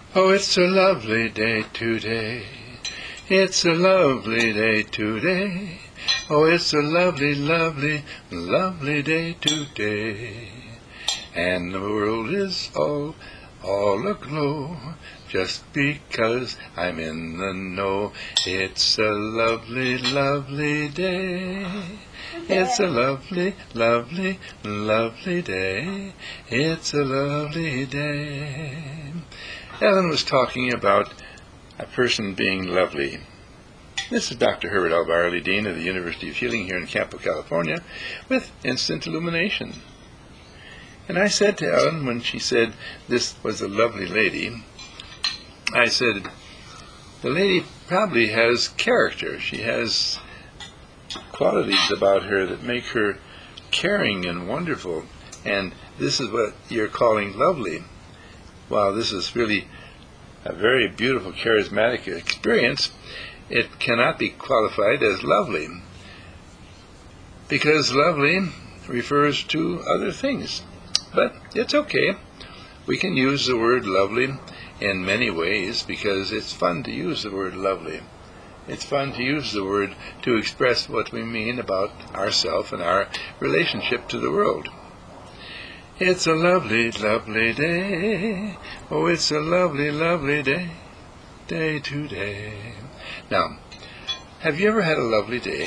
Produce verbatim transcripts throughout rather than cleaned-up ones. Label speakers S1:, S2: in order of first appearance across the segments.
S1: Oh, it's a lovely day today. It's a lovely day today. Oh, it's a lovely, lovely, lovely day today. And the world is all, all aglow, just because I'm in the know. It's a lovely, lovely day. It's a lovely, lovely, lovely day. It's a lovely day. Ellen was talking about a person being lovely. This is Doctor Herbert L. Barley, Dean of the University of Healing here in Campo, California, with Instant Illumination. And I said to Ellen, when she said this was a lovely lady, I said, the lady probably has character. She has qualities about her that make her caring and wonderful. And this is what you're calling lovely. While this is really a very beautiful, charismatic experience, it cannot be qualified as lovely, because lovely refers to other things. But it's okay. We can use the word lovely in many ways, because it's fun to use the word lovely. It's fun to use the word to express what we mean about ourselves and our relationship to the world. It's a lovely, lovely day. Oh, it's a lovely, lovely day. Day today. Now, have you ever had a lovely day?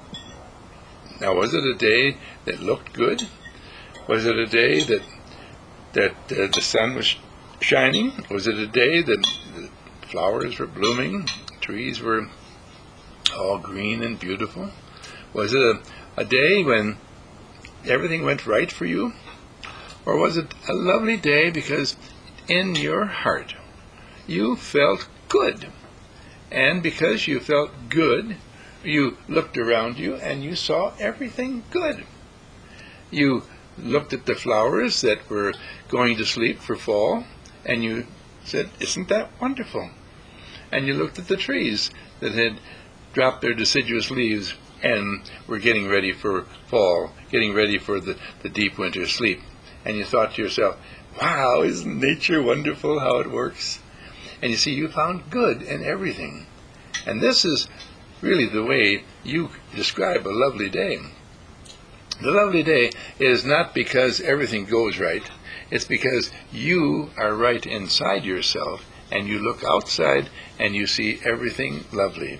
S1: Now, was it a day that looked good? Was it a day that that uh, the sun was shining? Was it a day that the flowers were blooming, trees were all green and beautiful? Was it a, a day when everything went right for you? Or was it a lovely day because in your heart you felt good? And because you felt good, you looked around you and you saw everything good. You looked at the flowers that were going to sleep for fall, and you said, "Isn't that wonderful?" And you looked at the trees that had dropped their deciduous leaves and were getting ready for fall, getting ready for the, the deep winter sleep. And you thought to yourself, wow, isn't nature wonderful how it works? And you see, you found good in everything. And this is really the way you describe a lovely day. The lovely day is not because everything goes right. It's because you are right inside yourself, and you look outside and you see everything lovely.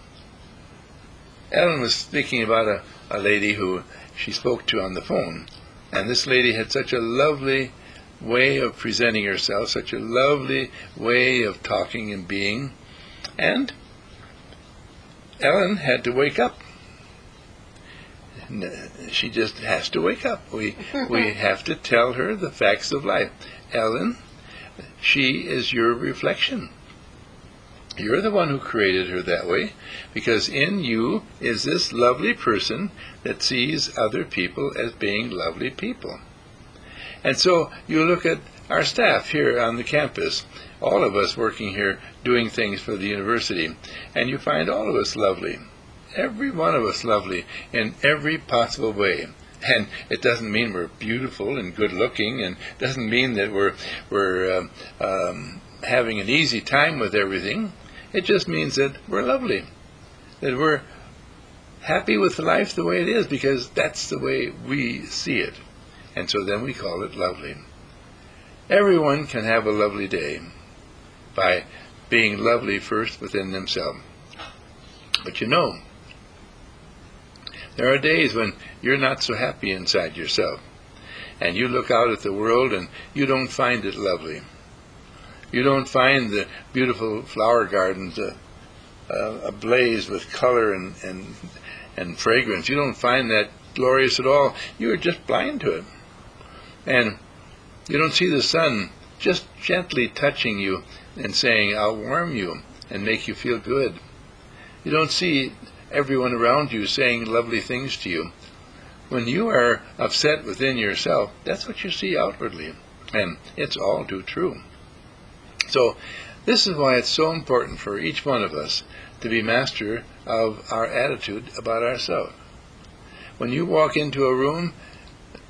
S1: Ellen was speaking about a, a lady who she spoke to on the phone. And this lady had such a lovely way of presenting herself, such a lovely way of talking and being. And Ellen had to wake up. She just has to wake up. We we have to tell her the facts of life. Ellen, she is your reflection. You're the one who created her that way, because in you is this lovely person that sees other people as being lovely people. And so you look at our staff here on the campus, all of us working here doing things for the university, and you find all of us lovely. Every one of us lovely in every possible way. And it doesn't mean we're beautiful and good looking, and doesn't mean that we're, we're uh, um, having an easy time with everything. It just means that we're lovely, that we're happy with life the way it is, because that's the way we see it. And so then we call it lovely. Everyone can have a lovely day by being lovely first within themselves. But you know, there are days when you're not so happy inside yourself, and you look out at the world and you don't find it lovely. You don't find the beautiful flower gardens uh, uh, ablaze with color and, and and fragrance. You don't find that glorious at all. You are just blind to it. And you don't see the sun just gently touching you and saying, "I'll warm you and make you feel good." You don't see everyone around you saying lovely things to you. When you are upset within yourself, that's what you see outwardly. And it's all too true. So this is why it's so important for each one of us to be master of our attitude about ourselves. When you walk into a room,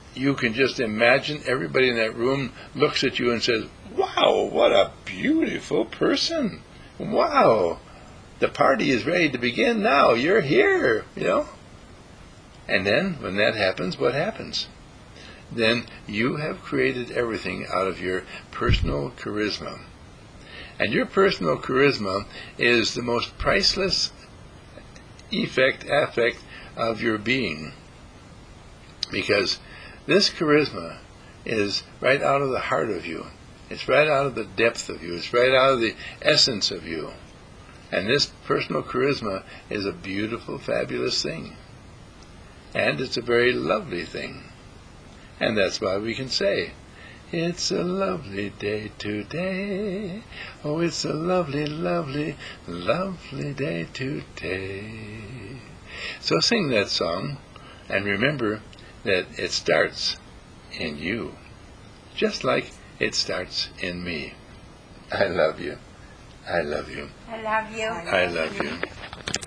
S1: you can just imagine everybody in that room looks at you and says, wow, what a beautiful person. Wow, the party is ready to begin now. You're here, you know. And then when that happens, what happens? Then you have created everything out of your personal charisma. And your personal charisma is the most priceless effect, affect of your being. Because this charisma is right out of the heart of you. It's right out of the depth of you. It's right out of the essence of you. And this personal charisma is a beautiful, fabulous thing. And it's a very lovely thing. And that's why we can say, it's a lovely day today. Oh, it's a lovely, lovely, lovely day today. So sing that song, and remember that it starts in you, just like it starts in me. I love you. I love you.
S2: I love you.
S1: I love you.